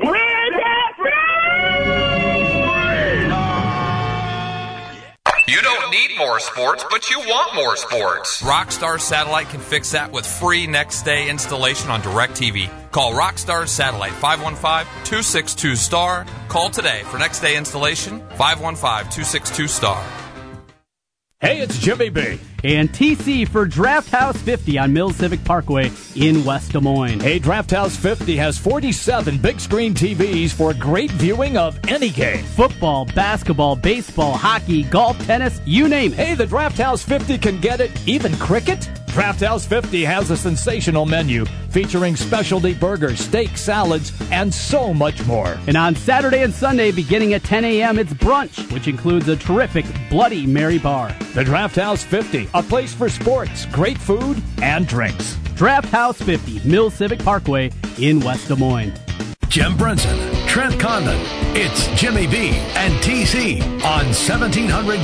You don't need more sports, but you want more sports. Rockstar Satellite can fix that with free next-day installation on DirecTV. Call Rockstar Satellite, 515-262-STAR. Call today for next-day installation, 515-262-STAR. Hey, it's Jimmy B. And TC for Draft House 50 on Mills Civic Parkway in West Des Moines. Hey, Draft House 50 has 47 big screen TVs for great viewing of any game. Football, basketball, baseball, hockey, golf, tennis, you name it. Hey, the Draft House 50 can get it, even cricket. Draft House 50 has a sensational menu featuring specialty burgers, steaks, salads, and so much more. And on Saturday and Sunday, beginning at 10 a.m., it's brunch, which includes a terrific Bloody Mary bar. The Draft House 50, a place for sports, great food, and drinks. Draft House 50, Mill Civic Parkway in West Des Moines. Jim Brunson, Trent Condon, it's Jimmy B and TC on 1700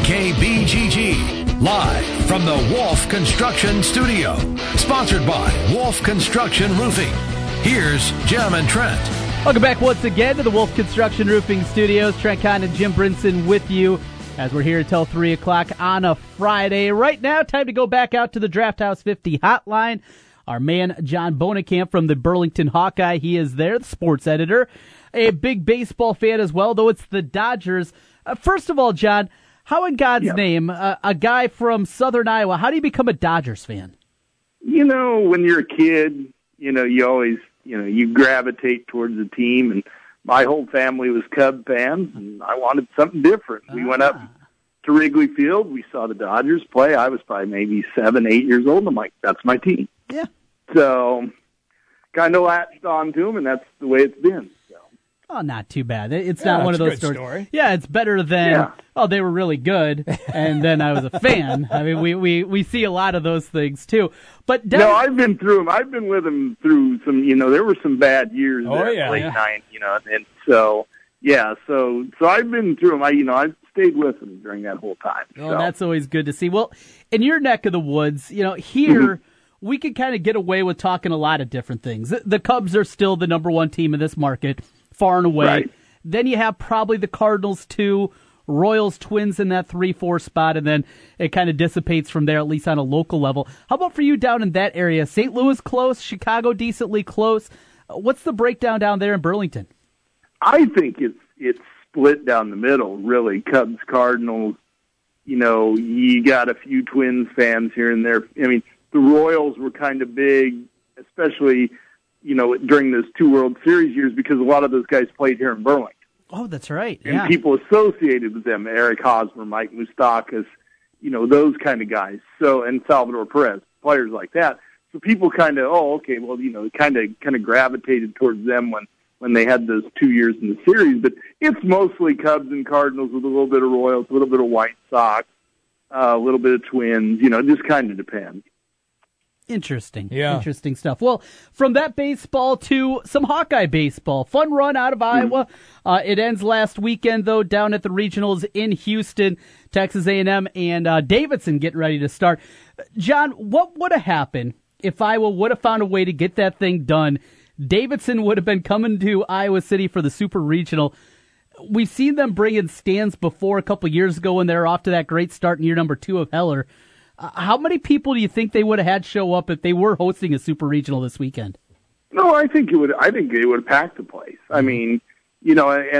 KBGG. Live from the Wolf Construction Studio. Sponsored by Wolf Construction Roofing. Here's Jim and Trent. Welcome back once again to the Wolf Construction Roofing Studios. Trent Condon and Jim Brinson with you as we're here until 3 o'clock on a Friday. Right now, time to go back out to the Draft House 50 hotline. Our man, John Bonekamp from the Burlington Hawkeye, he is there, the sports editor. A big baseball fan as well, though it's the Dodgers. First of all, John, how in God's name, a guy from Southern Iowa, how do you become a Dodgers fan? You know, when you're a kid, you always, you gravitate towards the team, and my whole family was Cub fans, and I wanted something different. We went up to Wrigley Field. We saw the Dodgers play. I was probably maybe 7, 8 years old. I'm like, that's my team. Yeah. So kind of latched on to them, and that's the way it's been. So. Oh, not too bad. It's not one of those stories. Story. Yeah, it's better than, they were really good, and then I was a fan. I mean, we see a lot of those things, too. But no, I've been through them. I've been with them through some, there were some bad years late night, and so, so I've been through them. I've stayed with them during that whole time. Oh, that's always good to see. Well, in your neck of the woods, here, we can kind of get away with talking a lot of different things. The Cubs are still the number one team in this market, far and away. Right. Then you have probably the Cardinals, too, Royals, Twins in that 3-4 spot, and then it kind of dissipates from there, at least on a local level. How about for you down in that area? St. Louis close, Chicago decently close. What's the breakdown down there in Burlington? I think it's split down the middle, really. Cubs, Cardinals, you got a few Twins fans here and there. I mean, the Royals were kind of big, especially, during those 2 World Series years, because a lot of those guys played here in Burlington. Oh, that's right. And people associated with them, Eric Hosmer, Mike Moustakas, those kind of guys. So, and Salvador Perez, players like that. So people kind of, kind of gravitated towards them when they had those 2 years in the series. But it's mostly Cubs and Cardinals with a little bit of Royals, a little bit of White Sox, a little bit of Twins. It just kind of depends. Interesting. Yeah. Interesting stuff. Well, from that baseball to some Hawkeye baseball. Fun run out of Iowa. It ends last weekend, though, down at the regionals in Houston. Texas A&M and Davidson getting ready to start. John, what would have happened if Iowa would have found a way to get that thing done? Davidson would have been coming to Iowa City for the Super Regional. We've seen them bring in stands before a couple years ago when they were off to that great start in year number 2 of Heller. How many people do you think they would have had show up if they were hosting a Super Regional this weekend? No, I think it would. I think it would have packed the place. I mean, and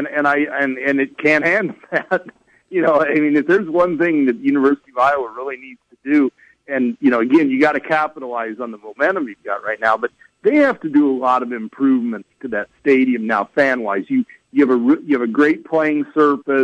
it can't handle that. If there's one thing that the University of Iowa really needs to do, and again, you got to capitalize on the momentum you've got right now, but they have to do a lot of improvements to that stadium now, fan-wise. You have a great playing surface.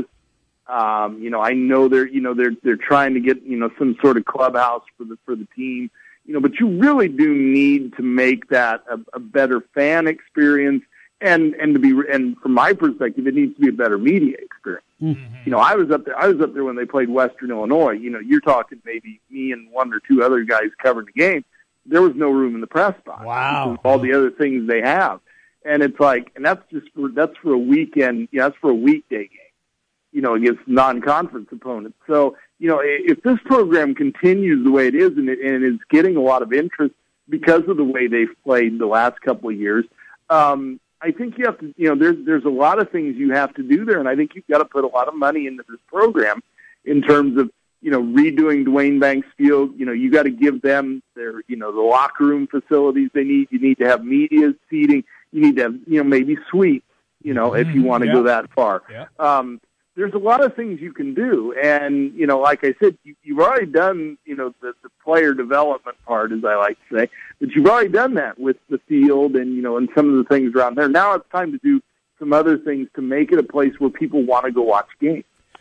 I know they're trying to get, some sort of clubhouse for the team, but you really do need to make that a better fan experience and from my perspective, it needs to be a better media experience. Mm-hmm. I was up there when they played Western Illinois. You're talking maybe me and 1 or 2 other guys covering the game. There was no room in the press box. Wow. All the other things they have. And it's like, and that's for a weekend, that's for a weekday game, against non-conference opponents. So, if this program continues the way it is and it's getting a lot of interest because of the way they've played the last couple of years, I think you have to, there's a lot of things you have to do there, and I think you've got to put a lot of money into this program in terms of, redoing Dwayne Banks Field. You got to give them their, the locker room facilities they need. You need to have media seating. You need to have, maybe suites, if you want to go that far. Yeah. There's a lot of things you can do. And, like I said, you've already done, the player development part, as I like to say, but you've already done that with the field and, and some of the things around there. Now it's time to do some other things to make it a place where people want to go watch games.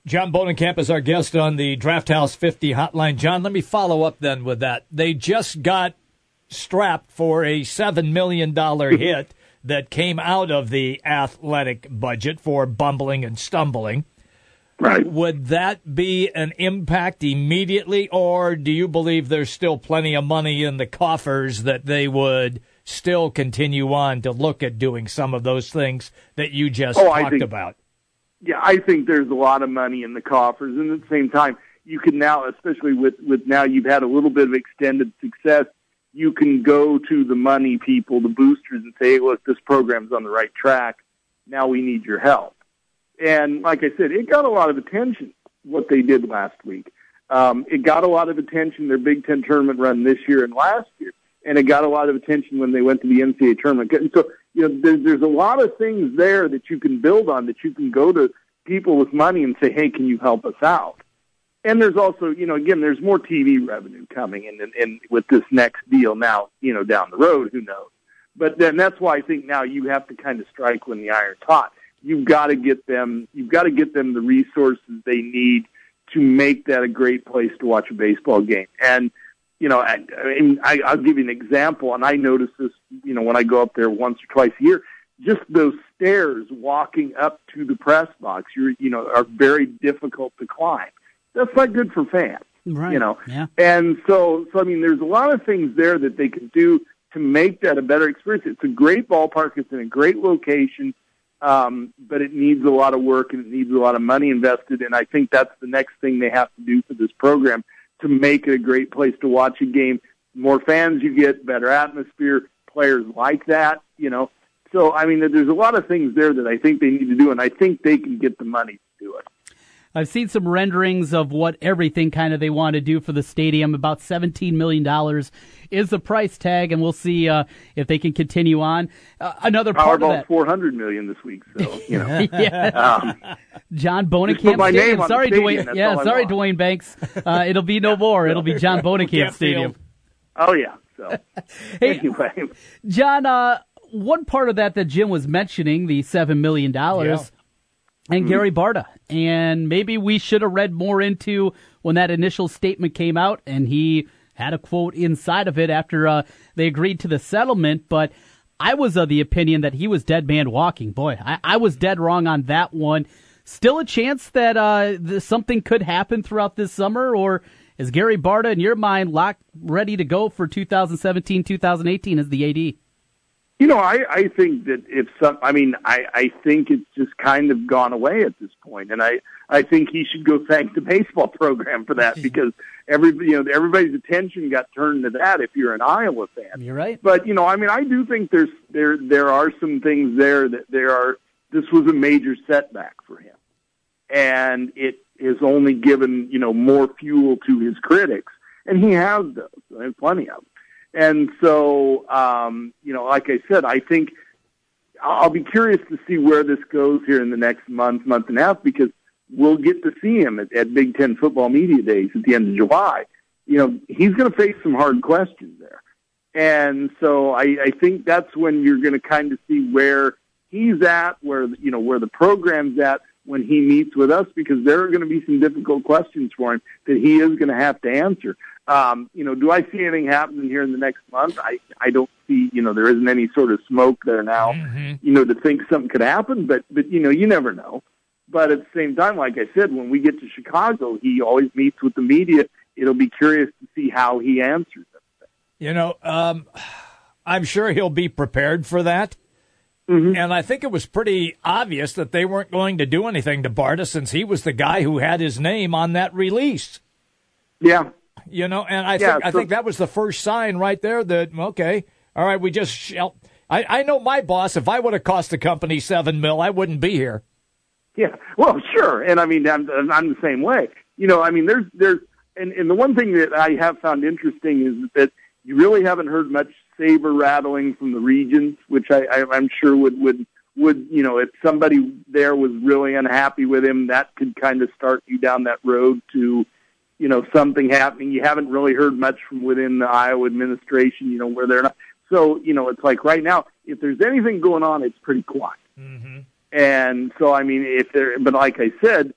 John Bohnenkamp is our guest on the Draft House 50 hotline. John, let me follow up then with that. They just got strapped for a $7 million hit that came out of the athletic budget for bumbling and stumbling. Right. Would that be an impact immediately, or do you believe there's still plenty of money in the coffers that they would still continue on to look at doing some of those things that you just talked about? Yeah, I think there's a lot of money in the coffers, and at the same time, you can now, especially with now you've had a little bit of extended success, you can go to the money people, the boosters, and say, hey, look, this program's on the right track. Now we need your help. And like I said, it got a lot of attention, what they did last week. It got a lot of attention, their Big Ten tournament run this year and last year, and it got a lot of attention when they went to the NCAA tournament. And so, there's a lot of things there that you can build on, that you can go to people with money and say, hey, can you help us out? And there's also, again, there's more TV revenue coming and with this next deal now, down the road, who knows? But then that's why I think now you have to kind of strike when the iron's hot. You've got to get them the resources they need to make that a great place to watch a baseball game. And, I'll give you an example, and I notice this, when I go up there once or twice a year, just those stairs walking up to the press box, are very difficult to climb. That's not good for fans, right? Yeah. And so I mean, there's a lot of things there that they can do to make that a better experience. It's a great ballpark. It's in a great location, but it needs a lot of work and it needs a lot of money invested. And I think that's the next thing they have to do for this program to make it a great place to watch a game. The more fans you get, better atmosphere, players like that, So, I mean, there's a lot of things there that I think they need to do, and I think they can get the money to do it. I've seen some renderings of what everything kind of they want to do for the stadium. About $17 million is the price tag, and we'll see if they can continue on. Another part of that, $400 million this week. So John Bohnenkamp Stadium. Sorry, Dwayne. Yeah, sorry, Dwayne Banks. It'll be no more. It'll be John Bohnenkamp Stadium. Oh yeah. So hey, anyway, John. One part of that Jim was mentioning, the $7 million. Yeah. And Gary Barta. And maybe we should have read more into when that initial statement came out, and he had a quote inside of it after they agreed to the settlement. But I was of the opinion that he was dead man walking. Boy, I was dead wrong on that one. Still a chance that something could happen throughout this summer, or is Gary Barta, in your mind, locked, ready to go for 2017, 2018 as the AD? I think that I think it's just kind of gone away at this point, and I think he should go thank the baseball program for that, because everybody's attention got turned to that. If you're an Iowa fan, you're right. But I do think there are some things there that this was a major setback for him, and it has only given more fuel to his critics, and he has those, and plenty of them. And so, like I said, I think I'll be curious to see where this goes here in the next month and a half, because we'll get to see him at Big Ten football media days at the end of July. He's going to face some hard questions there. And so I think that's when you're going to kind of see where he's at, where the program's at when he meets with us, because there are going to be some difficult questions for him that he is going to have to answer. Do I see anything happening here in the next month? I don't see, there isn't any sort of smoke there now, to think something could happen, but you never know. But at the same time, like I said, when we get to Chicago, he always meets with the media. It'll be curious to see how he answers it. I'm sure he'll be prepared for that. Mm-hmm. And I think it was pretty obvious that they weren't going to do anything to Barta, since he was the guy who had his name on that release. Yeah. And I think that was the first sign right there that, okay, all right, we just shall. I know my boss, if I would have cost the company $7 million, I wouldn't be here. Yeah, well, sure. And I'm the same way. There's and the one thing that I have found interesting is that you really haven't heard much saber rattling from the regions, which I'm sure would if somebody there was really unhappy with him, that could kind of start you down that road to, something happening. You haven't really heard much from within the Iowa administration, where they're not. So, it's like right now, if there's anything going on, it's pretty quiet. Mm-hmm. And so, but like I said,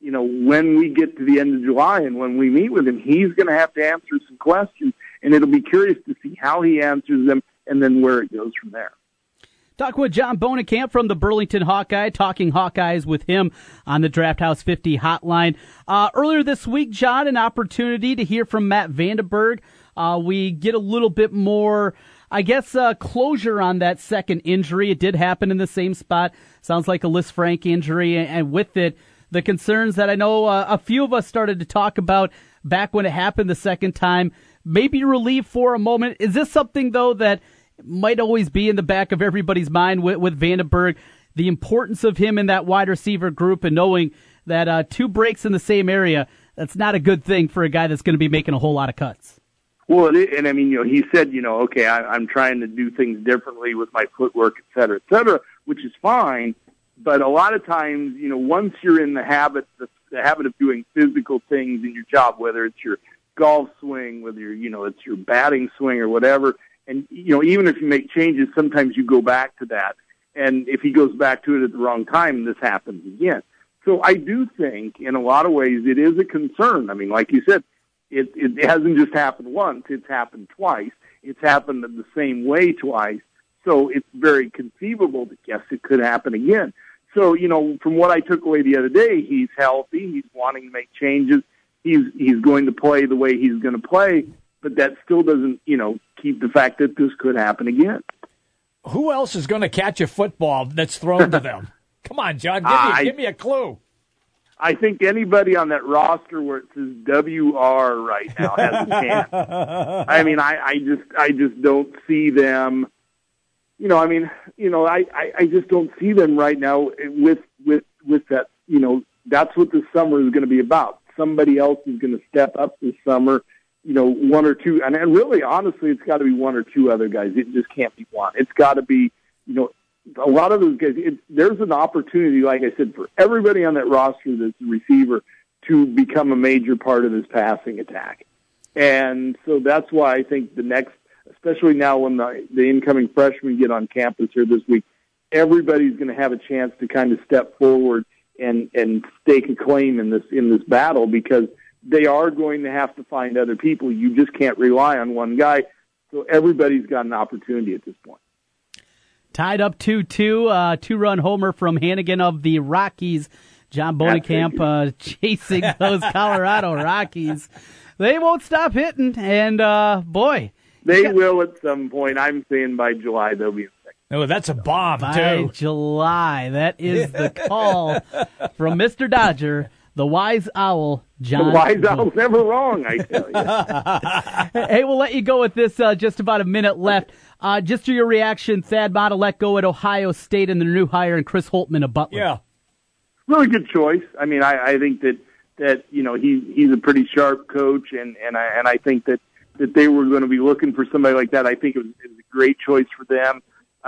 when we get to the end of July and when we meet with him, he's going to have to answer some questions, and it'll be curious to see how he answers them and then where it goes from there. Talk with John Bohnenkamp from the Burlington Hawkeye, talking Hawkeyes with him on the Draft House 50 hotline. Earlier this week, John, an opportunity to hear from Matt Vandenberg. We get a little bit more, I guess, closure on that second injury. It did happen in the same spot. Sounds like a Lisfranc injury, and with it, the concerns that I know a few of us started to talk about back when it happened the second time. Maybe relieved for a moment. Is this something, though, that might always be in the back of everybody's mind with Vandenberg, the importance of him in that wide receiver group and knowing that 2 breaks in the same area, that's not a good thing for a guy that's going to be making a whole lot of cuts. Well, and I mean, he said, okay, I'm trying to do things differently with my footwork, et cetera, which is fine. But a lot of times, once you're in the habit of doing physical things in your job, whether it's your golf swing, whether it's your batting swing or whatever, and, even if you make changes, sometimes you go back to that. And if he goes back to it at the wrong time, this happens again. So I do think, in a lot of ways, it is a concern. I mean, like you said, it hasn't just happened once. It's happened twice. It's happened in the same way twice. So it's very conceivable that, yes, it could happen again. So, from what I took away the other day, he's healthy. He's wanting to make changes. He's going to play the way he's going to play. But that still doesn't, keep the fact that this could happen again. Who else is going to catch a football that's thrown to them? Come on, John, give me a clue. I think anybody on that roster where it says WR right now has a chance. I mean, I just don't see them. I just don't see them right now with that. That's what this summer is going to be about. Somebody else is going to step up this summer. 1 or 2, and really, honestly, it's got to be 1 or 2 other guys. It just can't be one. It's got to be, a lot of those guys. There's an opportunity, like I said, for everybody on that roster that's a receiver to become a major part of this passing attack. And so that's why I think the next, especially now when the incoming freshmen get on campus here this week, everybody's going to have a chance to kind of step forward and stake a claim in this battle, because they are going to have to find other people. You just can't rely on one guy. So everybody's got an opportunity at this point. Tied up 2-2, 2-run homer from Hannigan of the Rockies. John Bohnenkamp chasing those Colorado Rockies. They won't stop hitting, and boy. They will at some point. I'm saying by July they'll be in second. Oh, that's a bomb, by too. July. That is the call from Mr. Dodger, the wise owl, John. The wise owl's never wrong, I tell you. Hey, we'll let you go with this, just about a minute left. Just to your reaction, Thad Matta let go at Ohio State and the new hire and Chris Holtmann of Butler. Yeah. Really good choice. I mean, I think that he's a pretty sharp coach, and I think that they were going to be looking for somebody like that. I think it was a great choice for them.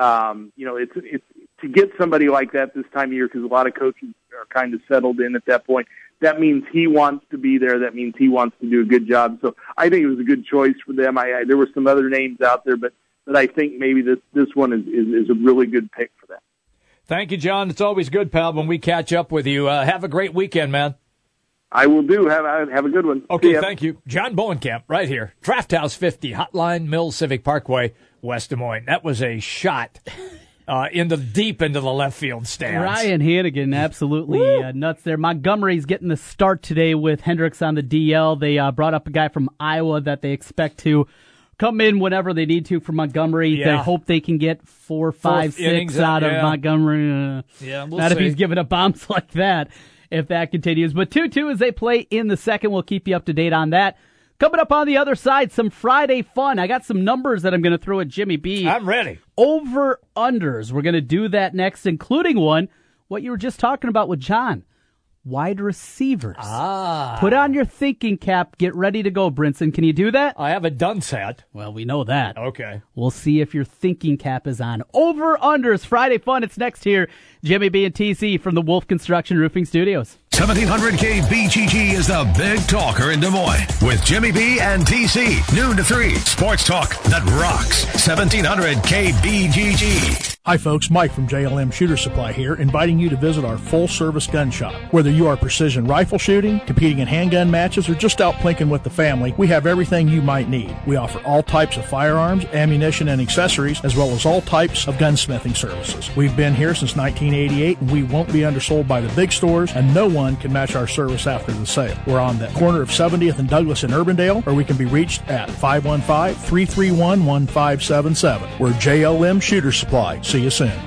It's to get somebody like that this time of year, because a lot of coaches are kind of settled in at that point. That means he wants to be there. That means he wants to do a good job. So I think it was a good choice for them. There were some other names out there, but I think maybe this one is a really good pick for them. Thank you, John. It's always good, pal, when we catch up with you. Have a great weekend, man. I will do. Have a good one. Okay, thank you. John Bohnenkamp right here. Draft House 50, Hotline Mills Civic Parkway, West Des Moines. That was a shot deep into the left field stands. Ryan Hannigan, absolutely nuts there. Montgomery's getting the start today with Hendricks on the DL. They brought up a guy from Iowa that they expect to come in whenever they need to for Montgomery. Yeah. They hope they can get 4, 5, 6 out of Montgomery. We'll Not see. if he's giving up bombs like that, if that continues. But 2-2 as they play in the second. We'll keep you up to date on that. Coming up on the other side, some Friday fun. I got some numbers that I'm going to throw at Jimmy B. I'm ready. Over-unders. We're going to do that next, including one, what you were just talking about with John. Wide receivers. Put on your thinking cap. Get ready to go, Brinson. Can you do that? I have a done set. Well, we know that. Okay. We'll see if your thinking cap is on. Over-unders. Friday fun. It's next here. Jimmy B and TC from the Wolf Construction Roofing Studios. 1700K BGG is the big talker in Des Moines with Jimmy B and TC. Noon to 3. Sports talk that rocks. 1700K BGG. Hi folks, Mike from JLM Shooter Supply here, inviting you to visit our full-service gun shop. Whether you are precision rifle shooting, competing in handgun matches, or just out plinking with the family, we have everything you might need. We offer all types of firearms, ammunition, and accessories, as well as all types of gunsmithing services. We've been here since 1988, and we won't be undersold by the big stores, and no one can match our service after the sale. We're on the corner of 70th and Douglas in Urbandale, or we can be reached at 515-331-1577. We're JLM Shooter Supply. See you soon.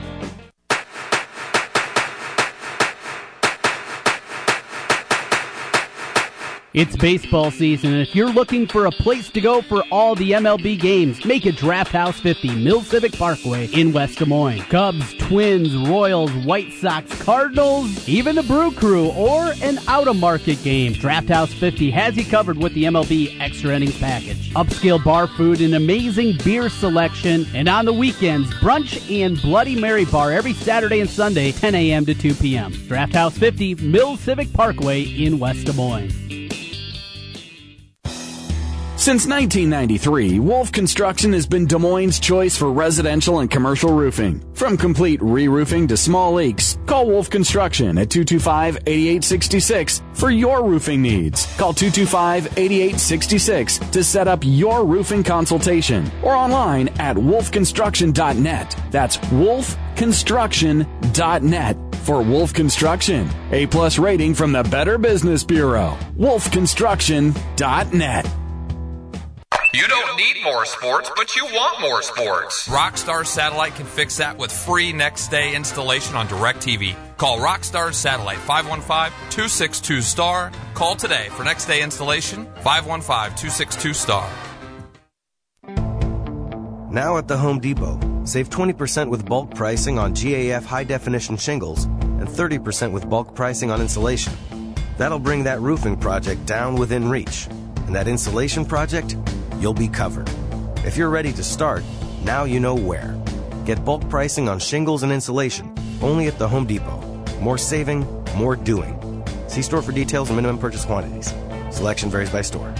It's baseball season, and if you're looking for a place to go for all the MLB games, make it Draft House 50, Mill Civic Parkway in West Des Moines. Cubs, Twins, Royals, White Sox, Cardinals, even the Brew Crew, or an out-of-market game. Draft House 50 has you covered with the MLB Extra Innings Package. Upscale bar food, an amazing beer selection, and on the weekends, brunch and Bloody Mary Bar every Saturday and Sunday, 10 a.m. to 2 p.m. Draft House 50, Mill Civic Parkway in West Des Moines. Since 1993, Wolf Construction has been Des Moines' choice for residential and commercial roofing. From complete re-roofing to small leaks, call Wolf Construction at 225-8866 for your roofing needs. Call 225-8866 to set up your roofing consultation or online at wolfconstruction.net. That's wolfconstruction.net. For Wolf Construction, A+ rating from the Better Business Bureau. wolfconstruction.net. You don't need more sports, but you want more sports. Rockstar Satellite can fix that with free next-day installation on DirecTV. Call Rockstar Satellite, 515-262-STAR. Call today for next-day installation, 515-262-STAR. Now at the Home Depot, save 20% with bulk pricing on GAF high-definition shingles and 30% with bulk pricing on insulation. That'll bring that roofing project down within reach. And that insulation project, you'll be covered. If you're ready to start, now you know where. Get bulk pricing on shingles and insulation, only at the Home Depot. More saving, more doing. See store for details and minimum purchase quantities. Selection varies by store.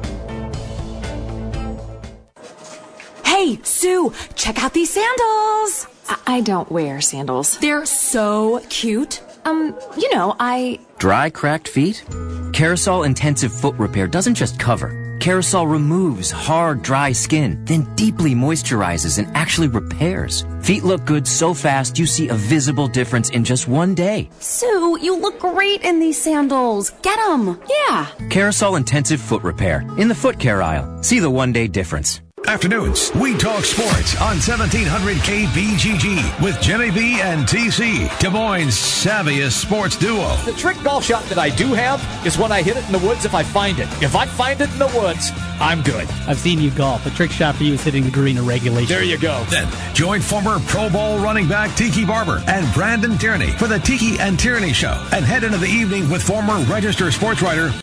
Hey, Sue, check out these sandals. I don't wear sandals. They're so cute. Dry, cracked feet? Carousel Intensive Foot Repair doesn't just cover. Carousel removes hard, dry skin, then deeply moisturizes and actually repairs. Feet look good so fast you see a visible difference in just one day. Sue, you look great in these sandals. Get them. Yeah. Carousel Intensive Foot Repair in the foot care aisle. See the one-day difference. Afternoons, we talk sports on 1700 KBGG with Jimmy B and TC, Des Moines' savviest sports duo. The trick golf shot that I do have is when I hit it in the woods if I find it. If I find it in the woods, I'm good. I've seen you golf. The trick shot for you is hitting the green in regulation. There you go. Then join former Pro Bowl running back Tiki Barber and Brandon Tierney for the Tiki and Tierney Show, and head into the evening with former Register sports writer